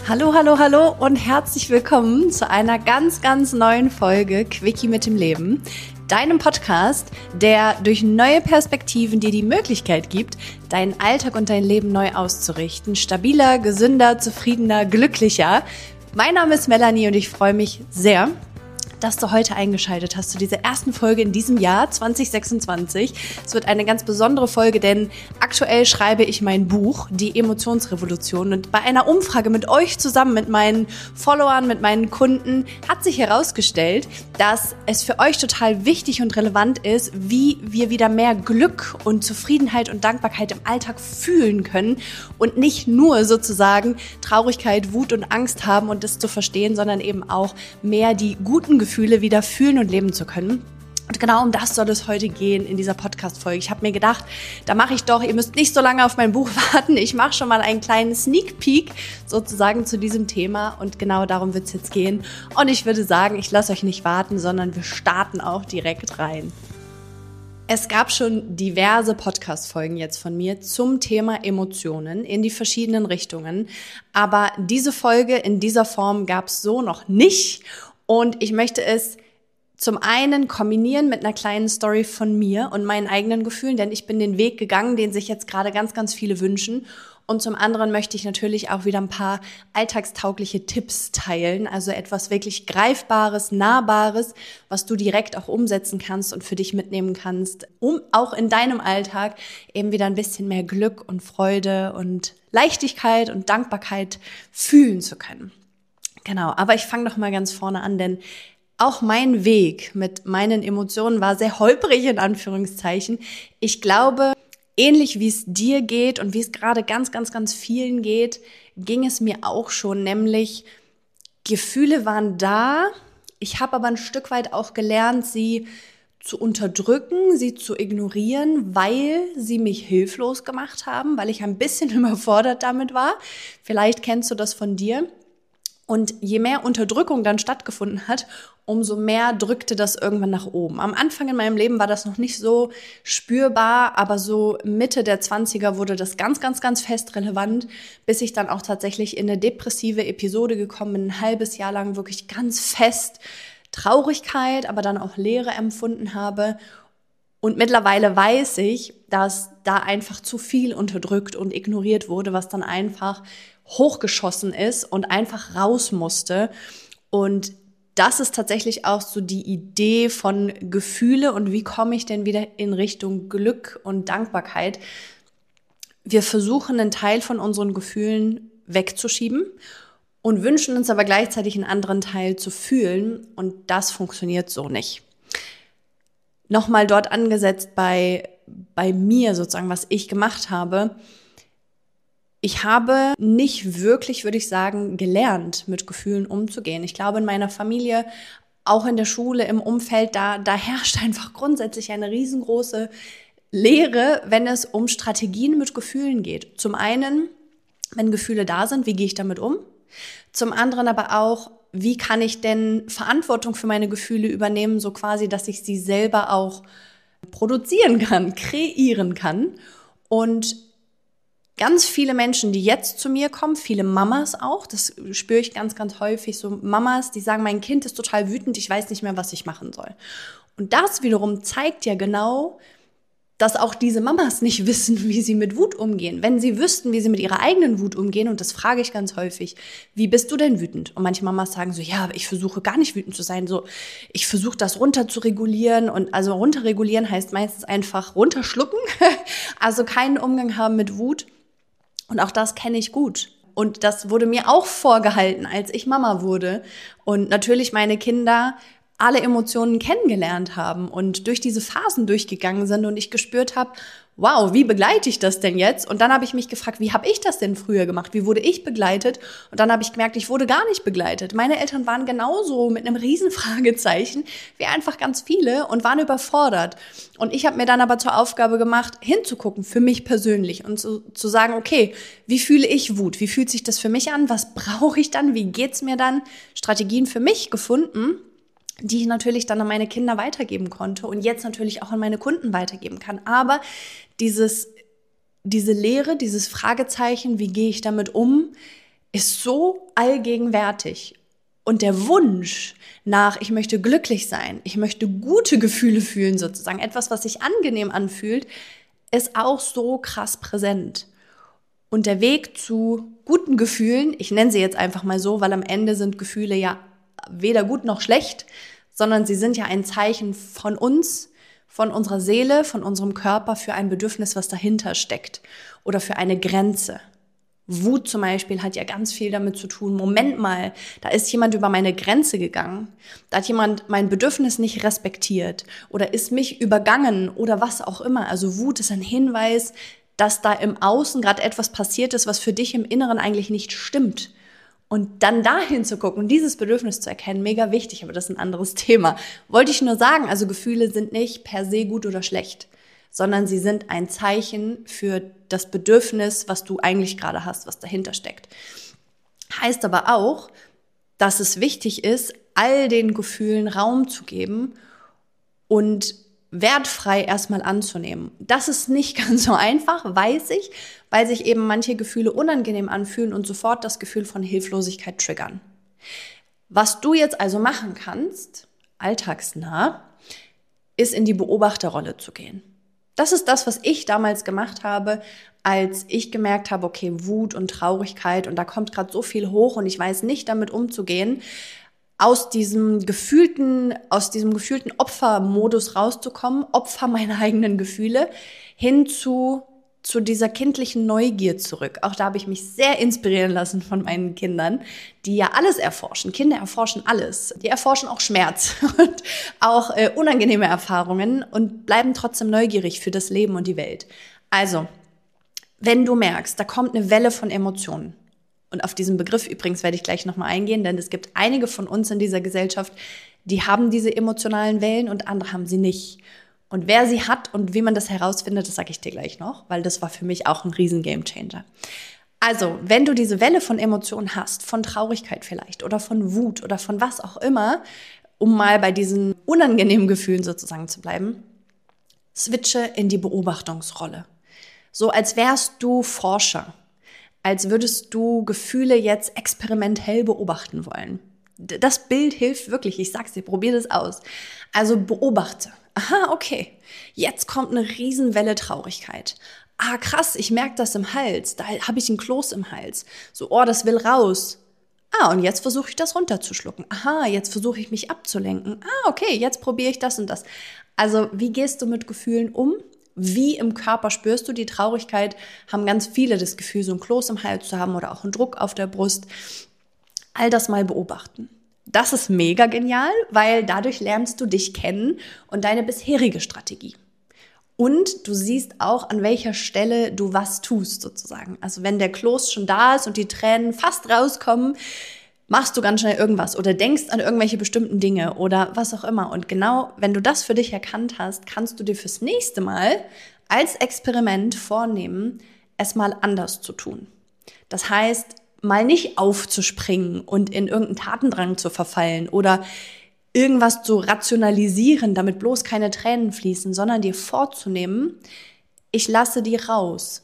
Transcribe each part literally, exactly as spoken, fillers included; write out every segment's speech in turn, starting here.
Hallo, hallo, hallo und herzlich willkommen zu einer ganz, ganz neuen Folge Quickie mit dem Leben, deinem Podcast, der durch neue Perspektiven dir die Möglichkeit gibt, deinen Alltag und dein Leben neu auszurichten, stabiler, gesünder, zufriedener, glücklicher. Mein Name ist Melanie und ich freue mich sehr, dass du heute eingeschaltet hast zu dieser ersten Folge in diesem Jahr zwanzig sechsundzwanzig. Es wird eine ganz besondere Folge, denn aktuell schreibe ich mein Buch, Die Emotionsrevolution. Und bei einer Umfrage mit euch zusammen, mit meinen Followern, mit meinen Kunden, hat sich herausgestellt, dass es für euch total wichtig und relevant ist, wie wir wieder mehr Glück und Zufriedenheit und Dankbarkeit im Alltag fühlen können und nicht nur sozusagen Traurigkeit, Wut und Angst haben und das zu verstehen, sondern eben auch mehr die guten Gefühle Gefühle wieder fühlen und leben zu können. Und genau um das soll es heute gehen in dieser Podcast-Folge. Ich habe mir gedacht, da mache ich doch, ihr müsst nicht so lange auf mein Buch warten. Ich mache schon mal einen kleinen Sneak Peek sozusagen zu diesem Thema und genau darum wird es jetzt gehen. Und ich würde sagen, ich lasse euch nicht warten, sondern wir starten auch direkt rein. Es gab schon diverse Podcast-Folgen jetzt von mir zum Thema Emotionen in die verschiedenen Richtungen. Aber diese Folge in dieser Form gab es so noch nicht. Und ich möchte es zum einen kombinieren mit einer kleinen Story von mir und meinen eigenen Gefühlen, denn ich bin den Weg gegangen, den sich jetzt gerade ganz, ganz viele wünschen. Und zum anderen möchte ich natürlich auch wieder ein paar alltagstaugliche Tipps teilen, also etwas wirklich Greifbares, Nahbares, was du direkt auch umsetzen kannst und für dich mitnehmen kannst, um auch in deinem Alltag eben wieder ein bisschen mehr Glück und Freude und Leichtigkeit und Dankbarkeit fühlen zu können. Genau, aber ich fange doch mal ganz vorne an, denn auch mein Weg mit meinen Emotionen war sehr holprig in Anführungszeichen. Ich glaube, ähnlich wie es dir geht und wie es gerade ganz, ganz, ganz vielen geht, ging es mir auch schon, nämlich Gefühle waren da. Ich habe aber ein Stück weit auch gelernt, sie zu unterdrücken, sie zu ignorieren, weil sie mich hilflos gemacht haben, weil ich ein bisschen überfordert damit war. Vielleicht kennst du das von dir. Und je mehr Unterdrückung dann stattgefunden hat, umso mehr drückte das irgendwann nach oben. Am Anfang in meinem Leben war das noch nicht so spürbar, aber so Mitte der Zwanziger wurde das ganz, ganz, ganz fest relevant, bis ich dann auch tatsächlich in eine depressive Episode gekommen bin, ein halbes Jahr lang wirklich ganz fest Traurigkeit, aber dann auch Leere empfunden habe. Und mittlerweile weiß ich, dass da einfach zu viel unterdrückt und ignoriert wurde, was dann einfach hochgeschossen ist und einfach raus musste. Und das ist tatsächlich auch so die Idee von Gefühle und wie komme ich denn wieder in Richtung Glück und Dankbarkeit. Wir versuchen, einen Teil von unseren Gefühlen wegzuschieben und wünschen uns aber gleichzeitig einen anderen Teil zu fühlen und das funktioniert so nicht. Nochmal dort angesetzt bei, bei mir sozusagen, was ich gemacht habe. Ich habe nicht wirklich, würde ich sagen, gelernt, mit Gefühlen umzugehen. Ich glaube, in meiner Familie, auch in der Schule, im Umfeld, da, da herrscht einfach grundsätzlich eine riesengroße Lehre, wenn es um Strategien mit Gefühlen geht. Zum einen, wenn Gefühle da sind, wie gehe ich damit um? Zum anderen aber auch, wie kann ich denn Verantwortung für meine Gefühle übernehmen, so quasi, dass ich sie selber auch produzieren kann, kreieren kann. Und ganz viele Menschen, die jetzt zu mir kommen, viele Mamas auch, das spüre ich ganz, ganz häufig, so Mamas, die sagen, mein Kind ist total wütend, ich weiß nicht mehr, was ich machen soll. Und das wiederum zeigt ja genau, dass auch diese Mamas nicht wissen, wie sie mit Wut umgehen. Wenn sie wüssten, wie sie mit ihrer eigenen Wut umgehen, und das frage ich ganz häufig, wie bist du denn wütend? Und manche Mamas sagen so, ja, ich versuche gar nicht wütend zu sein, so, ich versuche das runter zu regulieren und also runterregulieren heißt meistens einfach runterschlucken, also keinen Umgang haben mit Wut. Und auch das kenne ich gut. Und das wurde mir auch vorgehalten, als ich Mama wurde. Und natürlich meine Kinder alle Emotionen kennengelernt haben und durch diese Phasen durchgegangen sind und ich gespürt habe, wow, wie begleite ich das denn jetzt? Und dann habe ich mich gefragt, wie habe ich das denn früher gemacht? Wie wurde ich begleitet? Und dann habe ich gemerkt, ich wurde gar nicht begleitet. Meine Eltern waren genauso mit einem riesen Fragezeichen wie einfach ganz viele und waren überfordert. Und ich habe mir dann aber zur Aufgabe gemacht, hinzugucken für mich persönlich und zu, zu sagen, okay, wie fühle ich Wut? Wie fühlt sich das für mich an? Was brauche ich dann? Wie geht's mir dann? Strategien für mich gefunden, die ich natürlich dann an meine Kinder weitergeben konnte und jetzt natürlich auch an meine Kunden weitergeben kann. Aber dieses, diese Lehre, dieses Fragezeichen, wie gehe ich damit um, ist so allgegenwärtig. Und der Wunsch nach, ich möchte glücklich sein, ich möchte gute Gefühle fühlen sozusagen, etwas, was sich angenehm anfühlt, ist auch so krass präsent. Und der Weg zu guten Gefühlen, ich nenne sie jetzt einfach mal so, weil am Ende sind Gefühle ja weder gut noch schlecht, sondern sie sind ja ein Zeichen von uns, von unserer Seele, von unserem Körper für ein Bedürfnis, was dahinter steckt oder für eine Grenze. Wut zum Beispiel hat ja ganz viel damit zu tun, Moment mal, da ist jemand über meine Grenze gegangen, da hat jemand mein Bedürfnis nicht respektiert oder ist mich übergangen oder was auch immer. Also Wut ist ein Hinweis, dass da im Außen gerade etwas passiert ist, was für dich im Inneren eigentlich nicht stimmt. Und dann dahin zu gucken und dieses Bedürfnis zu erkennen, mega wichtig, aber das ist ein anderes Thema. Wollte ich nur sagen, also Gefühle sind nicht per se gut oder schlecht, sondern sie sind ein Zeichen für das Bedürfnis, was du eigentlich gerade hast, was dahinter steckt. Heißt aber auch, dass es wichtig ist, all den Gefühlen Raum zu geben und wertfrei erstmal anzunehmen. Das ist nicht ganz so einfach, weiß ich, weil sich eben manche Gefühle unangenehm anfühlen und sofort das Gefühl von Hilflosigkeit triggern. Was du jetzt also machen kannst, alltagsnah, ist in die Beobachterrolle zu gehen. Das ist das, was ich damals gemacht habe, als ich gemerkt habe, okay, Wut und Traurigkeit und da kommt gerade so viel hoch und ich weiß nicht, damit umzugehen, aus diesem gefühlten, aus diesem gefühlten Opfermodus rauszukommen, Opfer meiner eigenen Gefühle, hin zu, zu dieser kindlichen Neugier zurück. Auch da habe ich mich sehr inspirieren lassen von meinen Kindern, die ja alles erforschen. Kinder erforschen alles. Die erforschen auch Schmerz und auch äh, unangenehme Erfahrungen und bleiben trotzdem neugierig für das Leben und die Welt. Also, wenn du merkst, da kommt eine Welle von Emotionen, und auf diesen Begriff übrigens werde ich gleich nochmal eingehen, denn es gibt einige von uns in dieser Gesellschaft, die haben diese emotionalen Wellen und andere haben sie nicht. Und wer sie hat und wie man das herausfindet, das sage ich dir gleich noch, weil das war für mich auch ein riesen Gamechanger. Also, wenn du diese Welle von Emotionen hast, von Traurigkeit vielleicht oder von Wut oder von was auch immer, um mal bei diesen unangenehmen Gefühlen sozusagen zu bleiben, switche in die Beobachtungsrolle. So als wärst du Forscher. Als würdest du Gefühle jetzt experimentell beobachten wollen. Das Bild hilft wirklich, ich sag's dir, probier das aus. Also beobachte. Aha, okay, jetzt kommt eine Riesenwelle Traurigkeit. Ah, krass, ich merke das im Hals, da habe ich einen Kloß im Hals. So, oh, das will raus. Ah, und jetzt versuche ich das runterzuschlucken. Aha, jetzt versuche ich mich abzulenken. Ah, okay, jetzt probiere ich das und das. Also, wie gehst du mit Gefühlen um? Wie im Körper spürst du die Traurigkeit? Haben ganz viele das Gefühl, so ein Kloß im Hals zu haben oder auch einen Druck auf der Brust. All das mal beobachten. Das ist mega genial, weil dadurch lernst du dich kennen und deine bisherige Strategie. Und du siehst auch, an welcher Stelle du was tust sozusagen. Also wenn der Kloß schon da ist und die Tränen fast rauskommen, machst du ganz schnell irgendwas oder denkst an irgendwelche bestimmten Dinge oder was auch immer. Und genau, wenn du das für dich erkannt hast, kannst du dir fürs nächste Mal als Experiment vornehmen, es mal anders zu tun. Das heißt, mal nicht aufzuspringen und in irgendeinen Tatendrang zu verfallen oder irgendwas zu rationalisieren, damit bloß keine Tränen fließen, sondern dir vorzunehmen, ich lasse die raus.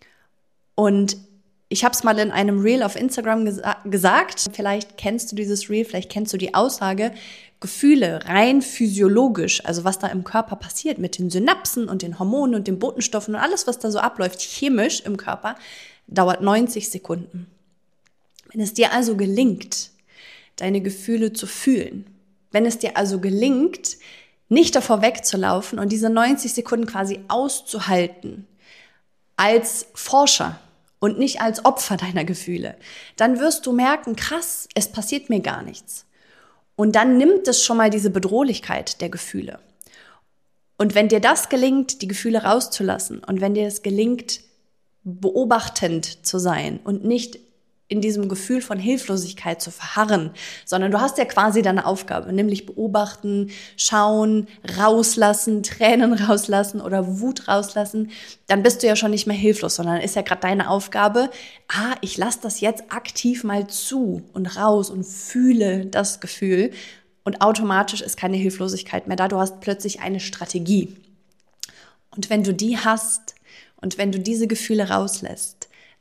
Und ich habe es mal in einem Reel auf Instagram gesa- gesagt, vielleicht kennst du dieses Reel, vielleicht kennst du die Aussage, Gefühle rein physiologisch, also was da im Körper passiert mit den Synapsen und den Hormonen und den Botenstoffen und alles, was da so abläuft, chemisch im Körper, dauert neunzig Sekunden. Wenn es dir also gelingt, deine Gefühle zu fühlen, wenn es dir also gelingt, nicht davor wegzulaufen und diese neunzig Sekunden quasi auszuhalten als Forscher, und nicht als Opfer deiner Gefühle, dann wirst du merken, krass, es passiert mir gar nichts. Und dann nimmt es schon mal diese Bedrohlichkeit der Gefühle. Und wenn dir das gelingt, die Gefühle rauszulassen und wenn dir es gelingt, beobachtend zu sein und nicht in diesem Gefühl von Hilflosigkeit zu verharren, sondern du hast ja quasi deine Aufgabe, nämlich beobachten, schauen, rauslassen, Tränen rauslassen oder Wut rauslassen, dann bist du ja schon nicht mehr hilflos, sondern ist ja gerade deine Aufgabe, ah, ich lasse das jetzt aktiv mal zu und raus und fühle das Gefühl und automatisch ist keine Hilflosigkeit mehr da, du hast plötzlich eine Strategie. Und wenn du die hast und wenn du diese Gefühle rauslässt,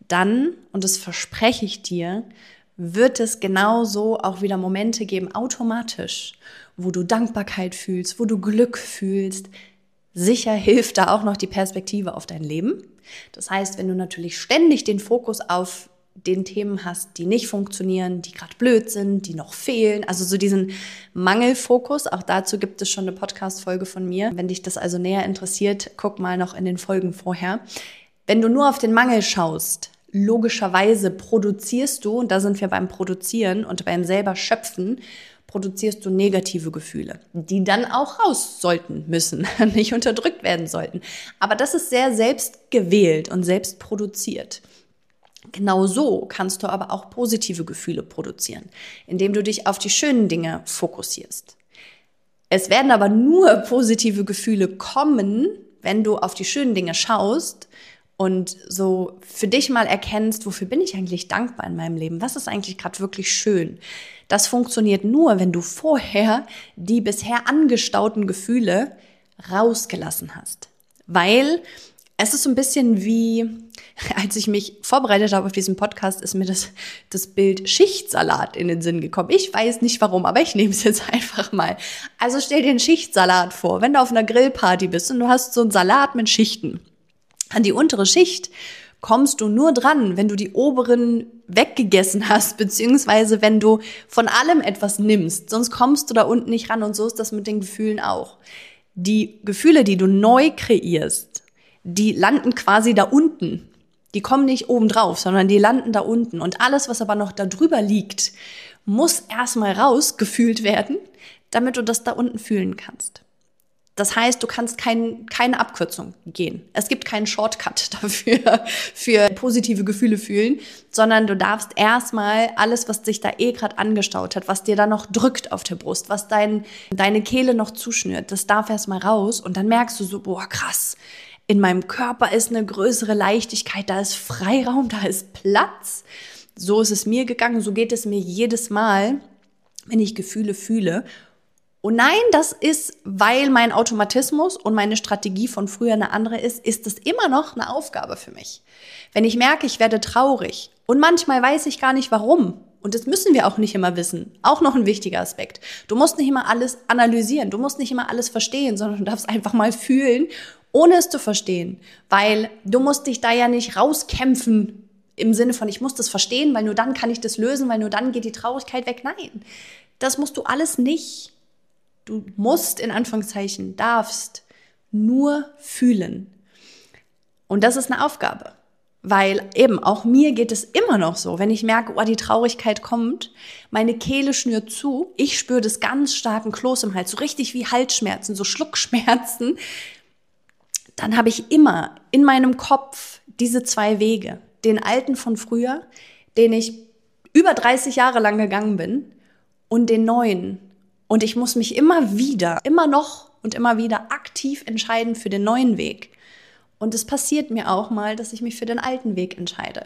dann, und das verspreche ich dir, wird es genauso auch wieder Momente geben, automatisch, wo du Dankbarkeit fühlst, wo du Glück fühlst. Sicher hilft da auch noch die Perspektive auf dein Leben. Das heißt, wenn du natürlich ständig den Fokus auf den Themen hast, die nicht funktionieren, die gerade blöd sind, die noch fehlen, also so diesen Mangelfokus, auch dazu gibt es schon eine Podcast-Folge von mir. Wenn dich das also näher interessiert, guck mal noch in den Folgen vorher. Wenn du nur auf den Mangel schaust, logischerweise produzierst du, und da sind wir beim Produzieren und beim selber Schöpfen, produzierst du negative Gefühle, die dann auch raus sollten müssen, nicht unterdrückt werden sollten. Aber das ist sehr selbst gewählt und selbst produziert. Genau so kannst du aber auch positive Gefühle produzieren, indem du dich auf die schönen Dinge fokussierst. Es werden aber nur positive Gefühle kommen, wenn du auf die schönen Dinge schaust und so für dich mal erkennst, wofür bin ich eigentlich dankbar in meinem Leben? Was ist eigentlich gerade wirklich schön? Das funktioniert nur, wenn du vorher die bisher angestauten Gefühle rausgelassen hast. Weil es ist so ein bisschen wie, als ich mich vorbereitet habe auf diesen Podcast, ist mir das, das Bild Schichtsalat in den Sinn gekommen. Ich weiß nicht warum, aber ich nehme es jetzt einfach mal. Also stell dir einen Schichtsalat vor, wenn du auf einer Grillparty bist und du hast so einen Salat mit Schichten. An die untere Schicht kommst du nur dran, wenn du die oberen weggegessen hast, beziehungsweise wenn du von allem etwas nimmst. Sonst kommst du da unten nicht ran und so ist das mit den Gefühlen auch. Die Gefühle, die du neu kreierst, die landen quasi da unten. Die kommen nicht oben drauf, sondern die landen da unten. Und alles, was aber noch da drüber liegt, muss erstmal rausgefühlt werden, damit du das da unten fühlen kannst. Das heißt, du kannst kein, keine Abkürzung gehen. Es gibt keinen Shortcut dafür, für positive Gefühle fühlen, sondern du darfst erstmal alles, was sich da eh gerade angestaut hat, was dir da noch drückt auf der Brust, was dein, deine Kehle noch zuschnürt, das darf erstmal raus und dann merkst du so, boah, krass, in meinem Körper ist eine größere Leichtigkeit, da ist Freiraum, da ist Platz. So ist es mir gegangen, so geht es mir jedes Mal, wenn ich Gefühle fühle. Und nein, das ist, weil mein Automatismus und meine Strategie von früher eine andere ist, ist es immer noch eine Aufgabe für mich. Wenn ich merke, ich werde traurig und manchmal weiß ich gar nicht warum, und das müssen wir auch nicht immer wissen, auch noch ein wichtiger Aspekt. Du musst nicht immer alles analysieren, du musst nicht immer alles verstehen, sondern du darfst einfach mal fühlen, ohne es zu verstehen, weil du musst dich da ja nicht rauskämpfen im Sinne von, ich muss das verstehen, weil nur dann kann ich das lösen, weil nur dann geht die Traurigkeit weg. Nein, das musst du alles nicht. Du musst, in Anführungszeichen, darfst nur fühlen. Und das ist eine Aufgabe. Weil eben auch mir geht es immer noch so, wenn ich merke, oh, die Traurigkeit kommt, meine Kehle schnürt zu, ich spüre das ganz starken Kloß im Hals, so richtig wie Halsschmerzen, so Schluckschmerzen, dann habe ich immer in meinem Kopf diese zwei Wege. Den alten von früher, den ich über dreißig Jahre lang gegangen bin, und den neuen. Und ich muss mich immer wieder, immer noch und immer wieder aktiv entscheiden für den neuen Weg. Und es passiert mir auch mal, dass ich mich für den alten Weg entscheide.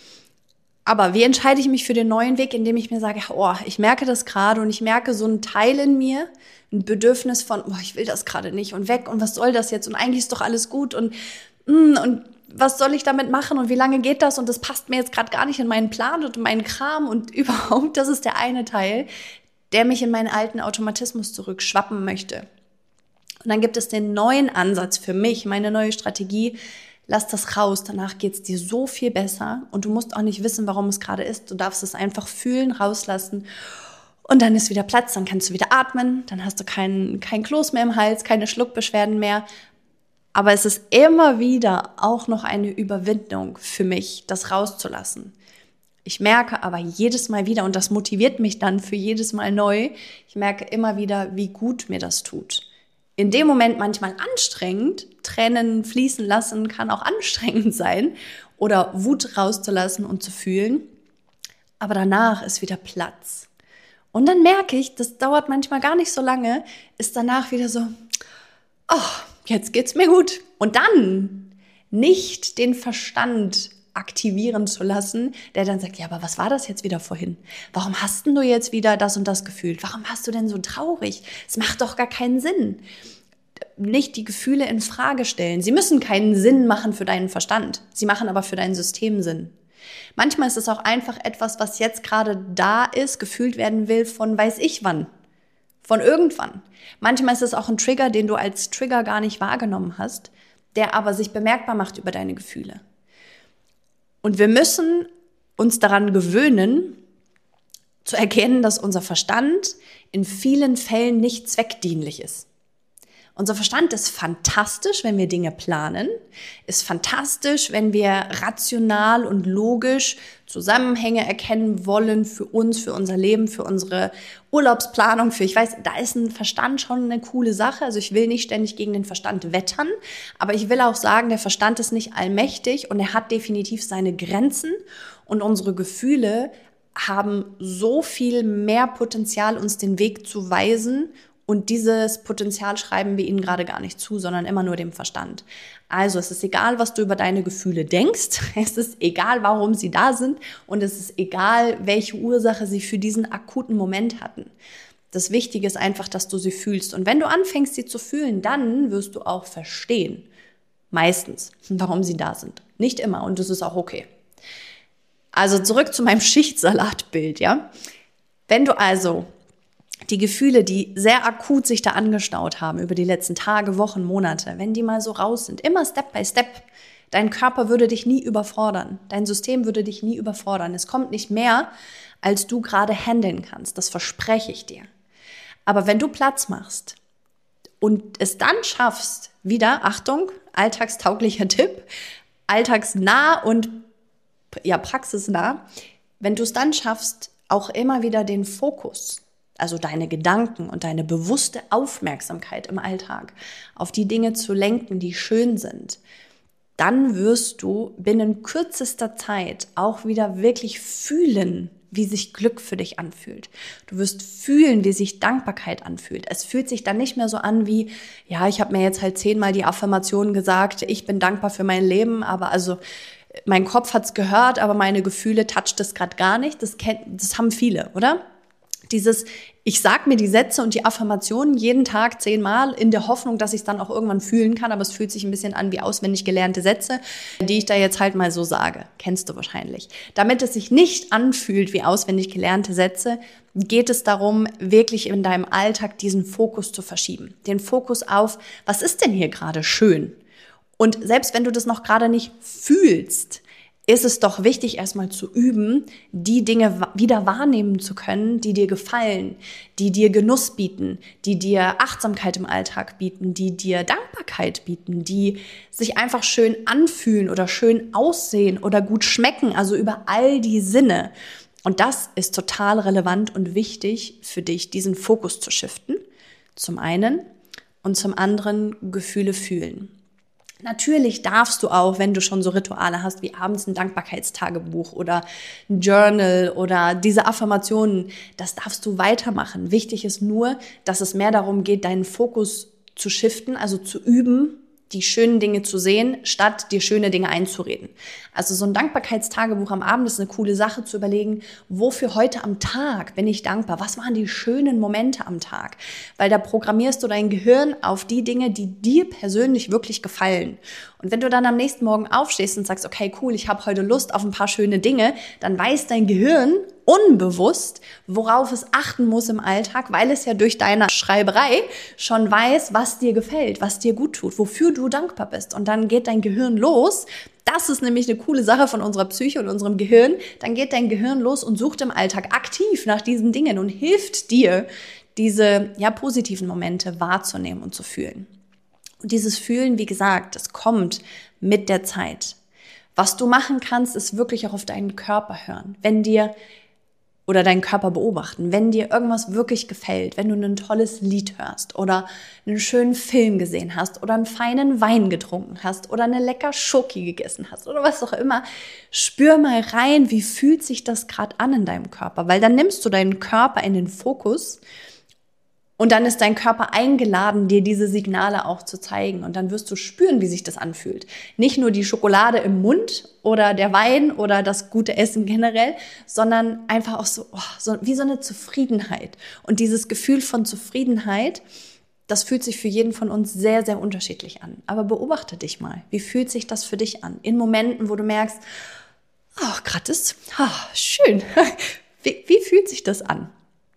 Aber wie entscheide ich mich für den neuen Weg? Indem ich mir sage, oh, ich merke das gerade und ich merke so einen Teil in mir, ein Bedürfnis von, oh, ich will das gerade nicht und weg und was soll das jetzt und eigentlich ist doch alles gut und, und was soll ich damit machen und wie lange geht das und das passt mir jetzt gerade gar nicht in meinen Plan und in meinen Kram und überhaupt, das ist der eine Teil, der mich in meinen alten Automatismus zurückschwappen möchte. Und dann gibt es den neuen Ansatz für mich, meine neue Strategie, lass das raus, danach geht's dir so viel besser und du musst auch nicht wissen, warum es gerade ist, du darfst es einfach fühlen, rauslassen und dann ist wieder Platz, dann kannst du wieder atmen, dann hast du keinen kein Kloß mehr im Hals, keine Schluckbeschwerden mehr, aber es ist immer wieder auch noch eine Überwindung für mich, das rauszulassen. Ich merke aber jedes Mal wieder, und das motiviert mich dann für jedes Mal neu, ich merke immer wieder, wie gut mir das tut. In dem Moment manchmal anstrengend, Tränen fließen lassen kann auch anstrengend sein oder Wut rauszulassen und zu fühlen, aber danach ist wieder Platz. Und dann merke ich, das dauert manchmal gar nicht so lange, ist danach wieder so, oh, jetzt geht's mir gut. Und dann nicht den Verstand aktivieren zu lassen, der dann sagt, ja, aber was war das jetzt wieder vorhin? Warum hast denn du jetzt wieder das und das gefühlt? Warum hast du denn so traurig? Es macht doch gar keinen Sinn. Nicht die Gefühle in Frage stellen. Sie müssen keinen Sinn machen für deinen Verstand. Sie machen aber für dein System Sinn. Manchmal ist es auch einfach etwas, was jetzt gerade da ist, gefühlt werden will von weiß ich wann, von irgendwann. Manchmal ist es auch ein Trigger, den du als Trigger gar nicht wahrgenommen hast, der aber sich bemerkbar macht über deine Gefühle. Und wir müssen uns daran gewöhnen, zu erkennen, dass unser Verstand in vielen Fällen nicht zweckdienlich ist. Unser Verstand ist fantastisch, wenn wir Dinge planen, ist fantastisch, wenn wir rational und logisch Zusammenhänge erkennen wollen für uns, für unser Leben, für unsere Urlaubsplanung, für, ich weiß, da ist ein Verstand schon eine coole Sache. Also ich will nicht ständig gegen den Verstand wettern, aber ich will auch sagen, der Verstand ist nicht allmächtig und er hat definitiv seine Grenzen und unsere Gefühle haben so viel mehr Potenzial, uns den Weg zu weisen. Und dieses Potenzial schreiben wir ihnen gerade gar nicht zu, sondern immer nur dem Verstand. Also es ist egal, was du über deine Gefühle denkst. Es ist egal, warum sie da sind. Und es ist egal, welche Ursache sie für diesen akuten Moment hatten. Das Wichtige ist einfach, dass du sie fühlst. Und wenn du anfängst, sie zu fühlen, dann wirst du auch verstehen, meistens, warum sie da sind. Nicht immer. Und das ist auch okay. Also zurück zu meinem Schichtsalatbild, ja. Wenn du also die Gefühle, die sehr akut sich da angestaut haben über die letzten Tage, Wochen, Monate, wenn die mal so raus sind, immer Step by Step, dein Körper würde dich nie überfordern, dein System würde dich nie überfordern. Es kommt nicht mehr, als du gerade handeln kannst, das verspreche ich dir. Aber wenn du Platz machst und es dann schaffst, wieder, Achtung, alltagstauglicher Tipp, alltagsnah und ja, praxisnah, wenn du es dann schaffst, auch immer wieder den Fokus, also deine Gedanken und deine bewusste Aufmerksamkeit im Alltag auf die Dinge zu lenken, die schön sind, dann wirst du binnen kürzester Zeit auch wieder wirklich fühlen, wie sich Glück für dich anfühlt. Du wirst fühlen, wie sich Dankbarkeit anfühlt. Es fühlt sich dann nicht mehr so an wie, ja, ich habe mir jetzt halt zehnmal die Affirmation gesagt, ich bin dankbar für mein Leben, aber also mein Kopf hat's gehört, aber meine Gefühle toucht es gerade gar nicht. Das, kennt, das haben viele, oder? Dieses, ich sag mir die Sätze und die Affirmationen jeden Tag zehnmal in der Hoffnung, dass ich es dann auch irgendwann fühlen kann, aber es fühlt sich ein bisschen an wie auswendig gelernte Sätze, die ich da jetzt halt mal so sage. Kennst du wahrscheinlich. Damit es sich nicht anfühlt wie auswendig gelernte Sätze, geht es darum, wirklich in deinem Alltag diesen Fokus zu verschieben. Den Fokus auf, was ist denn hier gerade schön? Und selbst wenn du das noch gerade nicht fühlst, ist es doch wichtig, erstmal zu üben, die Dinge wieder wahrnehmen zu können, die dir gefallen, die dir Genuss bieten, die dir Achtsamkeit im Alltag bieten, die dir Dankbarkeit bieten, die sich einfach schön anfühlen oder schön aussehen oder gut schmecken, also über all die Sinne. Und das ist total relevant und wichtig für dich, diesen Fokus zu shiften, zum einen, und zum anderen Gefühle fühlen. Natürlich darfst du auch, wenn du schon so Rituale hast, wie abends ein Dankbarkeitstagebuch oder ein Journal oder diese Affirmationen, das darfst du weitermachen. Wichtig ist nur, dass es mehr darum geht, deinen Fokus zu shiften, also zu üben, die schönen Dinge zu sehen, statt dir schöne Dinge einzureden. Also so ein Dankbarkeitstagebuch am Abend ist eine coole Sache, zu überlegen, wofür heute am Tag bin ich dankbar? Was waren die schönen Momente am Tag? Weil da programmierst du dein Gehirn auf die Dinge, die dir persönlich wirklich gefallen. Und wenn du dann am nächsten Morgen aufstehst und sagst, okay, cool, ich habe heute Lust auf ein paar schöne Dinge, dann weiß dein Gehirn unbewusst, worauf es achten muss im Alltag, weil es ja durch deine Schreiberei schon weiß, was dir gefällt, was dir gut tut, wofür du dankbar bist. Und dann geht dein Gehirn los. Das ist nämlich eine coole Sache von unserer Psyche und unserem Gehirn. Dann geht dein Gehirn los und sucht im Alltag aktiv nach diesen Dingen und hilft dir, diese ja positiven Momente wahrzunehmen und zu fühlen. Und dieses Fühlen, wie gesagt, das kommt mit der Zeit. Was du machen kannst, ist wirklich auch auf deinen Körper hören. Wenn dir oder deinen Körper beobachten, wenn dir irgendwas wirklich gefällt, wenn du ein tolles Lied hörst oder einen schönen Film gesehen hast oder einen feinen Wein getrunken hast oder eine lecker Schoki gegessen hast oder was auch immer, spür mal rein, wie fühlt sich das gerade an in deinem Körper, weil dann nimmst du deinen Körper in den Fokus. Und dann ist dein Körper eingeladen, dir diese Signale auch zu zeigen. Und dann wirst du spüren, wie sich das anfühlt. Nicht nur die Schokolade im Mund oder der Wein oder das gute Essen generell, sondern einfach auch so, oh, so wie so eine Zufriedenheit. Und dieses Gefühl von Zufriedenheit, das fühlt sich für jeden von uns sehr, sehr unterschiedlich an. Aber beobachte dich mal. Wie fühlt sich das für dich an? In Momenten, wo du merkst, Ach, gratis. Ah, schön. Wie, wie fühlt sich das an?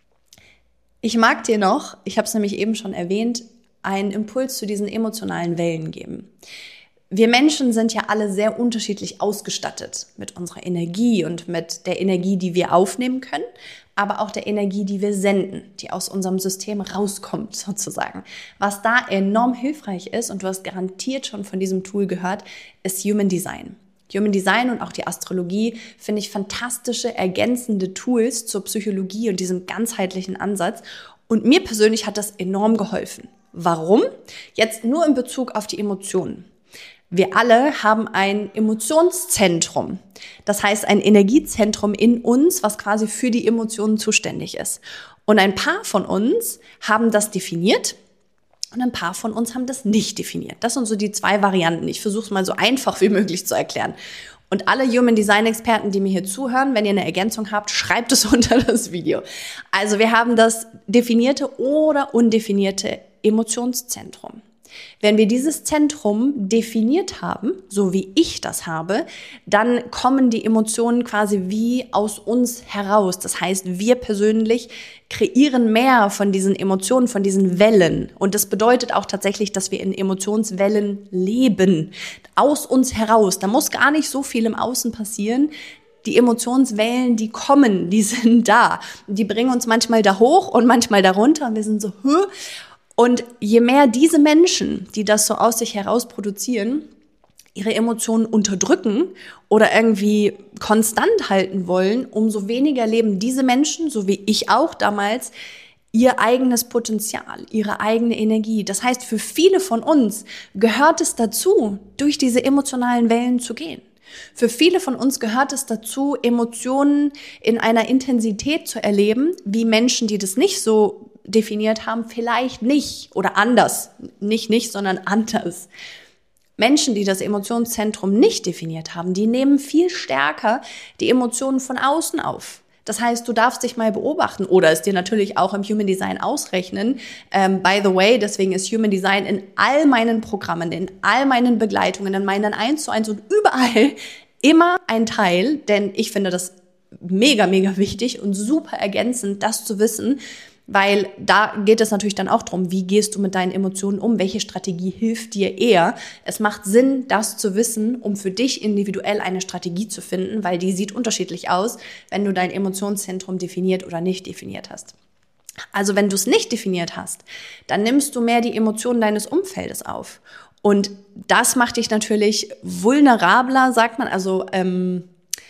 Ich mag dir noch, ich habe es nämlich eben schon erwähnt, einen Impuls zu diesen emotionalen Wellen geben. Wir Menschen sind ja alle sehr unterschiedlich ausgestattet mit unserer Energie und mit der Energie, die wir aufnehmen können, aber auch der Energie, die wir senden, die aus unserem System rauskommt sozusagen. Was da enorm hilfreich ist, und du hast garantiert schon von diesem Tool gehört, ist Human Design. Human Design und auch die Astrologie finde ich fantastische, ergänzende Tools zur Psychologie und diesem ganzheitlichen Ansatz. Und mir persönlich hat das enorm geholfen. Warum? Jetzt nur in Bezug auf die Emotionen. Wir alle haben ein Emotionszentrum. Das heißt, ein Energiezentrum in uns, was quasi für die Emotionen zuständig ist. Und ein paar von uns haben das definiert und ein paar von uns haben das nicht definiert. Das sind so die zwei Varianten. Ich versuche es mal so einfach wie möglich zu erklären. Und alle Human Design Experten, die mir hier zuhören, wenn ihr eine Ergänzung habt, schreibt es unter das Video. Also wir haben das definierte oder undefinierte Emotionszentrum. Wenn wir dieses Zentrum definiert haben, so wie ich das habe, dann kommen die Emotionen quasi wie aus uns heraus. Das heißt, wir persönlich kreieren mehr von diesen Emotionen, von diesen Wellen. Und das bedeutet auch tatsächlich, dass wir in Emotionswellen leben. Aus uns heraus. Da muss gar nicht so viel im Außen passieren. Die Emotionswellen, die kommen, die sind da. Die bringen uns manchmal da hoch und manchmal da runter. Und wir sind so, Hö? Und je mehr diese Menschen, die das so aus sich heraus produzieren, ihre Emotionen unterdrücken oder irgendwie konstant halten wollen, umso weniger leben diese Menschen, so wie ich auch damals, ihr eigenes Potenzial, ihre eigene Energie. Das heißt, für viele von uns gehört es dazu, durch diese emotionalen Wellen zu gehen. Für viele von uns gehört es dazu, Emotionen in einer Intensität zu erleben, wie Menschen, die das nicht so definiert haben, vielleicht nicht oder anders. Nicht nicht, sondern anders. Menschen, die das Emotionszentrum nicht definiert haben, die nehmen viel stärker die Emotionen von außen auf. Das heißt, du darfst dich mal beobachten oder es dir natürlich auch im Human Design ausrechnen. Ähm, by the way, deswegen ist Human Design in all meinen Programmen, in all meinen Begleitungen, in meinen eins zu eins und überall immer ein Teil, denn ich finde das mega, mega wichtig und super ergänzend, das zu wissen, weil da geht es natürlich dann auch darum, wie gehst du mit deinen Emotionen um, welche Strategie hilft dir eher. Es macht Sinn, das zu wissen, um für dich individuell eine Strategie zu finden, weil die sieht unterschiedlich aus, wenn du dein Emotionszentrum definiert oder nicht definiert hast. Also wenn du es nicht definiert hast, dann nimmst du mehr die Emotionen deines Umfeldes auf. Und das macht dich natürlich vulnerabler, sagt man, also ähm,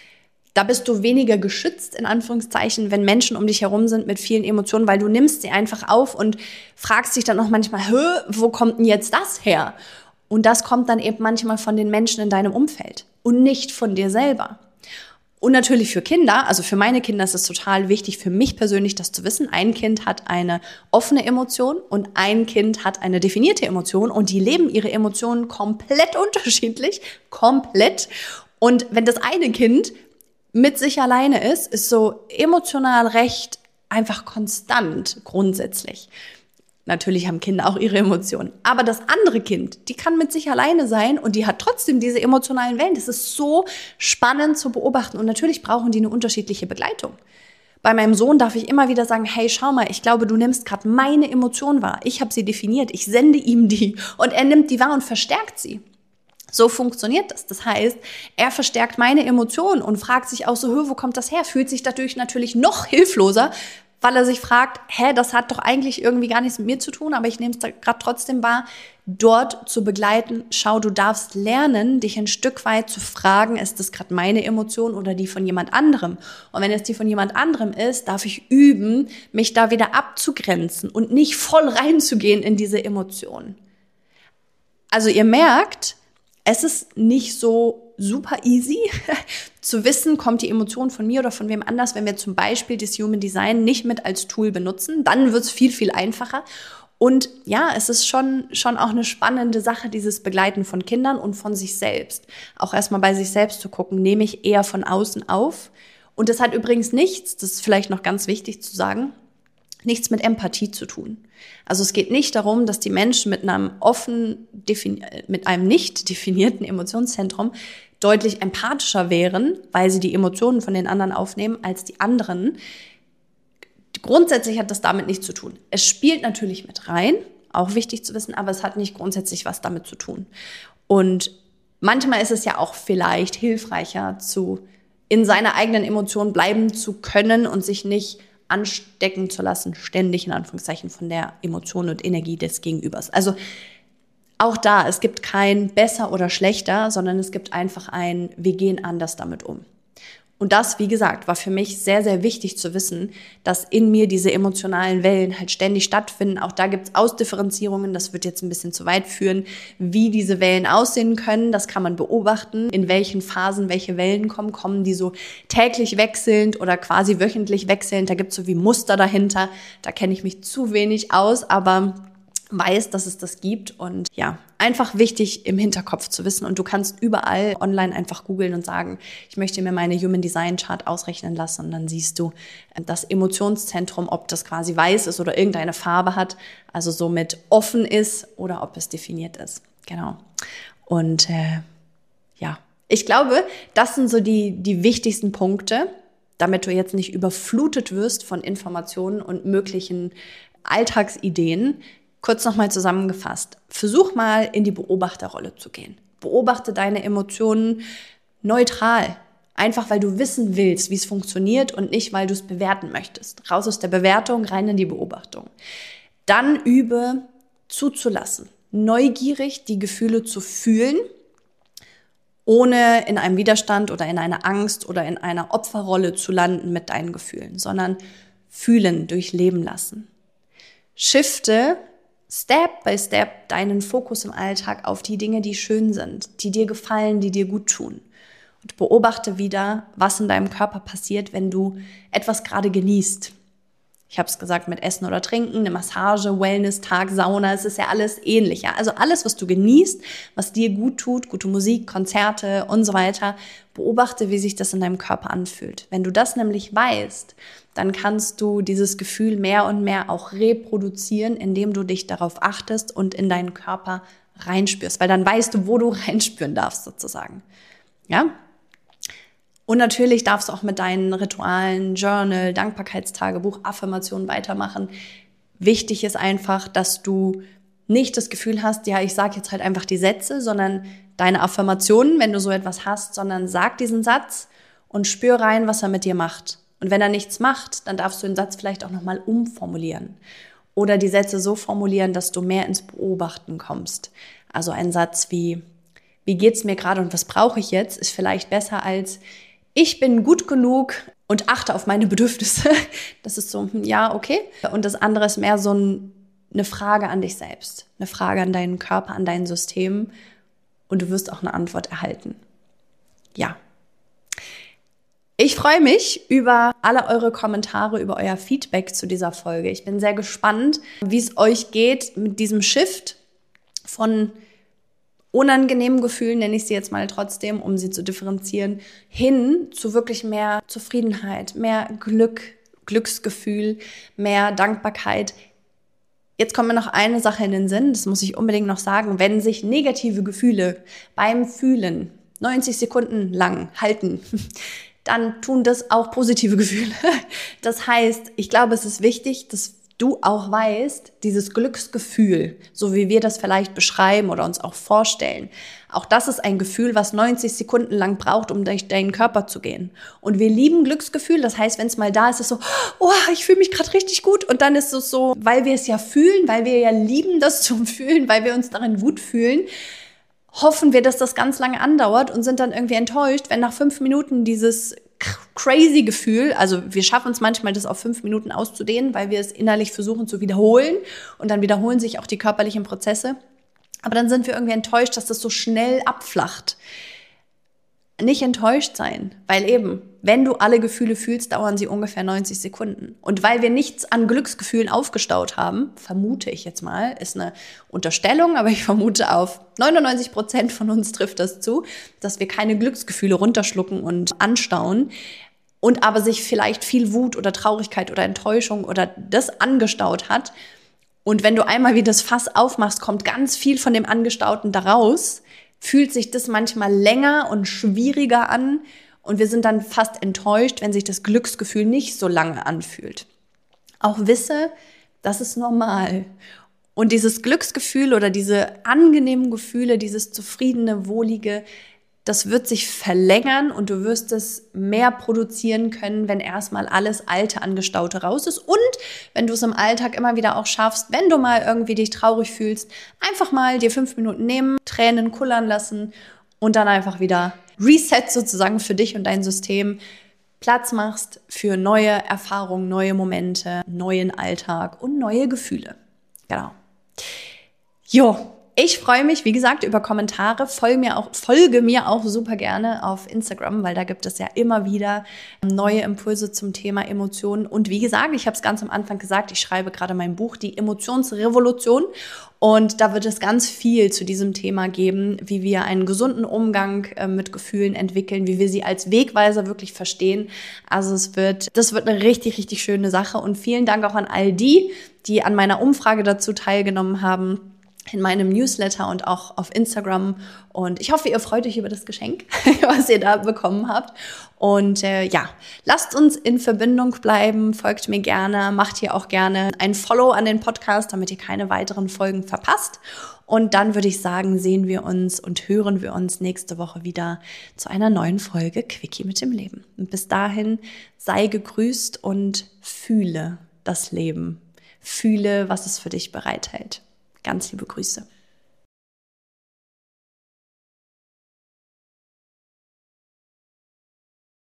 da bist du weniger geschützt, in Anführungszeichen, wenn Menschen um dich herum sind mit vielen Emotionen, weil du nimmst sie einfach auf und fragst dich dann auch manchmal, Hö, wo kommt denn jetzt das her? Und das kommt dann eben manchmal von den Menschen in deinem Umfeld und nicht von dir selber. Und natürlich für Kinder, also für meine Kinder ist es total wichtig, für mich persönlich das zu wissen. Ein Kind hat eine offene Emotion und ein Kind hat eine definierte Emotion und die leben ihre Emotionen komplett unterschiedlich, komplett. Und wenn das eine Kind mit sich alleine ist, ist so emotional recht einfach konstant grundsätzlich. Natürlich haben Kinder auch ihre Emotionen. Aber das andere Kind, die kann mit sich alleine sein und die hat trotzdem diese emotionalen Wellen. Das ist so spannend zu beobachten. Und natürlich brauchen die eine unterschiedliche Begleitung. Bei meinem Sohn darf ich immer wieder sagen, hey, schau mal, ich glaube, du nimmst gerade meine Emotion wahr. Ich habe sie definiert, ich sende ihm die und er nimmt die wahr und verstärkt sie. So funktioniert das. Das heißt, er verstärkt meine Emotionen und fragt sich auch so, wo kommt das her? Fühlt sich dadurch natürlich noch hilfloser, weil er sich fragt, hä, das hat doch eigentlich irgendwie gar nichts mit mir zu tun, aber ich nehme es da gerade trotzdem wahr, dort zu begleiten. Schau, du darfst lernen, dich ein Stück weit zu fragen, ist das gerade meine Emotion oder die von jemand anderem? Und wenn es die von jemand anderem ist, darf ich üben, mich da wieder abzugrenzen und nicht voll reinzugehen in diese Emotion. Also ihr merkt, es ist nicht so super easy zu wissen, kommt die Emotion von mir oder von wem anders, wenn wir zum Beispiel das Human Design nicht mit als Tool benutzen, dann wird es viel, viel einfacher. Und ja, es ist schon, schon auch eine spannende Sache, dieses Begleiten von Kindern und von sich selbst. Auch erstmal bei sich selbst zu gucken, nehme ich eher von außen auf. Und das hat übrigens nichts, das ist vielleicht noch ganz wichtig zu sagen, nichts mit Empathie zu tun. Also es geht nicht darum, dass die Menschen mit einem offen, mit einem nicht definierten Emotionszentrum deutlich empathischer wären, weil sie die Emotionen von den anderen aufnehmen, als die anderen. Grundsätzlich hat das damit nichts zu tun. Es spielt natürlich mit rein, auch wichtig zu wissen, aber es hat nicht grundsätzlich was damit zu tun. Und manchmal ist es ja auch vielleicht hilfreicher, zu in seiner eigenen Emotion bleiben zu können und sich nicht anstecken zu lassen, ständig in Anführungszeichen von der Emotion und Energie des Gegenübers. Also auch da, es gibt kein besser oder schlechter, sondern es gibt einfach ein, wir gehen anders damit um. Und das, wie gesagt, war für mich sehr, sehr wichtig zu wissen, dass in mir diese emotionalen Wellen halt ständig stattfinden. Auch da gibt's Ausdifferenzierungen, das wird jetzt ein bisschen zu weit führen, wie diese Wellen aussehen können. Das kann man beobachten, in welchen Phasen welche Wellen kommen. Kommen die so täglich wechselnd oder quasi wöchentlich wechselnd? Da gibt's so wie Muster dahinter. Da kenne ich mich zu wenig aus, aber weiß, dass es das gibt und ja, einfach wichtig im Hinterkopf zu wissen und du kannst überall online einfach googeln und sagen, ich möchte mir meine Human Design Chart ausrechnen lassen und dann siehst du das Emotionszentrum, ob das quasi weiß ist oder irgendeine Farbe hat, also somit offen ist oder ob es definiert ist. Genau. Und äh, ja, ich glaube, das sind so die, die wichtigsten Punkte, damit du jetzt nicht überflutet wirst von Informationen und möglichen Alltagsideen. Kurz nochmal zusammengefasst, versuch mal in die Beobachterrolle zu gehen. Beobachte deine Emotionen neutral, einfach weil du wissen willst, wie es funktioniert und nicht, weil du es bewerten möchtest. Raus aus der Bewertung, rein in die Beobachtung. Dann übe zuzulassen, neugierig die Gefühle zu fühlen, ohne in einem Widerstand oder in einer Angst oder in einer Opferrolle zu landen mit deinen Gefühlen, sondern fühlen, durchleben lassen. Shifte Step by Step deinen Fokus im Alltag auf die Dinge, die schön sind, die dir gefallen, die dir gut tun. Und beobachte wieder, was in deinem Körper passiert, wenn du etwas gerade genießt. Ich habe es gesagt, mit Essen oder Trinken, eine Massage, Wellness-Tag, Sauna, es ist ja alles ähnlich. Ja? Also alles, was du genießt, was dir gut tut, gute Musik, Konzerte und so weiter, beobachte, wie sich das in deinem Körper anfühlt. Wenn du das nämlich weißt, dann kannst du dieses Gefühl mehr und mehr auch reproduzieren, indem du dich darauf achtest und in deinen Körper reinspürst, weil dann weißt du, wo du reinspüren darfst sozusagen. Ja? Und natürlich darfst du auch mit deinen Ritualen, Journal, Dankbarkeitstagebuch, Affirmationen weitermachen. Wichtig ist einfach, dass du nicht das Gefühl hast, ja, ich sage jetzt halt einfach die Sätze, sondern deine Affirmationen, wenn du so etwas hast, sondern sag diesen Satz und spür rein, was er mit dir macht. Und wenn er nichts macht, dann darfst du den Satz vielleicht auch nochmal umformulieren. Oder die Sätze so formulieren, dass du mehr ins Beobachten kommst. Also ein Satz wie, wie geht's mir gerade und was brauche ich jetzt, ist vielleicht besser als, ich bin gut genug und achte auf meine Bedürfnisse. Das ist so, ja, okay. Und das andere ist mehr so ein, eine Frage an dich selbst. Eine Frage an deinen Körper, an dein System. Und du wirst auch eine Antwort erhalten. Ja. Ich freue mich über alle eure Kommentare, über euer Feedback zu dieser Folge. Ich bin sehr gespannt, wie es euch geht mit diesem Shift von unangenehmen Gefühlen, nenne ich sie jetzt mal trotzdem, um sie zu differenzieren, hin zu wirklich mehr Zufriedenheit, mehr Glück, Glücksgefühl, mehr Dankbarkeit. Jetzt kommt mir noch eine Sache in den Sinn, das muss ich unbedingt noch sagen. Wenn sich negative Gefühle beim Fühlen neunzig Sekunden lang halten, dann tun das auch positive Gefühle. Das heißt, ich glaube, es ist wichtig, dass du auch weißt, dieses Glücksgefühl, so wie wir das vielleicht beschreiben oder uns auch vorstellen, auch das ist ein Gefühl, was neunzig Sekunden lang braucht, um durch deinen Körper zu gehen. Und wir lieben Glücksgefühl, das heißt, wenn es mal da ist, ist es so, oh, ich fühle mich gerade richtig gut. Und dann ist es so, weil wir es ja fühlen, weil wir ja lieben, das zu fühlen, weil wir uns darin gut fühlen, hoffen wir, dass das ganz lange andauert und sind dann irgendwie enttäuscht, wenn nach fünf Minuten dieses crazy Gefühl, also wir schaffen es manchmal, das auf fünf Minuten auszudehnen, weil wir es innerlich versuchen zu wiederholen und dann wiederholen sich auch die körperlichen Prozesse. Aber dann sind wir irgendwie enttäuscht, dass das so schnell abflacht. Nicht enttäuscht sein, weil eben, wenn du alle Gefühle fühlst, dauern sie ungefähr neunzig Sekunden. Und weil wir nichts an Glücksgefühlen aufgestaut haben, vermute ich jetzt mal, ist eine Unterstellung, aber ich vermute auf neunundneunzig Prozent von uns trifft das zu, dass wir keine Glücksgefühle runterschlucken und anstauen und aber sich vielleicht viel Wut oder Traurigkeit oder Enttäuschung oder das angestaut hat. Und wenn du einmal wie das Fass aufmachst, kommt ganz viel von dem Angestauten daraus, fühlt sich das manchmal länger und schwieriger an und wir sind dann fast enttäuscht, wenn sich das Glücksgefühl nicht so lange anfühlt. Auch wisse, das ist normal. Und dieses Glücksgefühl oder diese angenehmen Gefühle, dieses zufriedene, wohlige, das wird sich verlängern und du wirst es mehr produzieren können, wenn erstmal alles alte Angestaute raus ist. Und wenn du es im Alltag immer wieder auch schaffst, wenn du mal irgendwie dich traurig fühlst, einfach mal dir fünf Minuten nehmen, Tränen kullern lassen und dann einfach wieder Reset sozusagen für dich und dein System, Platz machst für neue Erfahrungen, neue Momente, neuen Alltag und neue Gefühle. Genau. Jo. Ich freue mich, wie gesagt, über Kommentare. Folge mir auch, folge mir auch super gerne auf Instagram, weil da gibt es ja immer wieder neue Impulse zum Thema Emotionen. Und wie gesagt, ich habe es ganz am Anfang gesagt, ich schreibe gerade mein Buch, die Emotionsrevolution. Und da wird es ganz viel zu diesem Thema geben, wie wir einen gesunden Umgang mit Gefühlen entwickeln, wie wir sie als Wegweiser wirklich verstehen. Also es wird, das wird eine richtig, richtig schöne Sache. Und vielen Dank auch an all die, die an meiner Umfrage dazu teilgenommen haben, in meinem Newsletter und auch auf Instagram. Und ich hoffe, ihr freut euch über das Geschenk, was ihr da bekommen habt. Und äh, ja, lasst uns in Verbindung bleiben, folgt mir gerne, macht hier auch gerne ein Follow an den Podcast, damit ihr keine weiteren Folgen verpasst. Und dann würde ich sagen, sehen wir uns und hören wir uns nächste Woche wieder zu einer neuen Folge Quickie mit dem Leben. Und bis dahin sei gegrüßt und fühle das Leben. Fühle, was es für dich bereithält. Ganz liebe Grüße.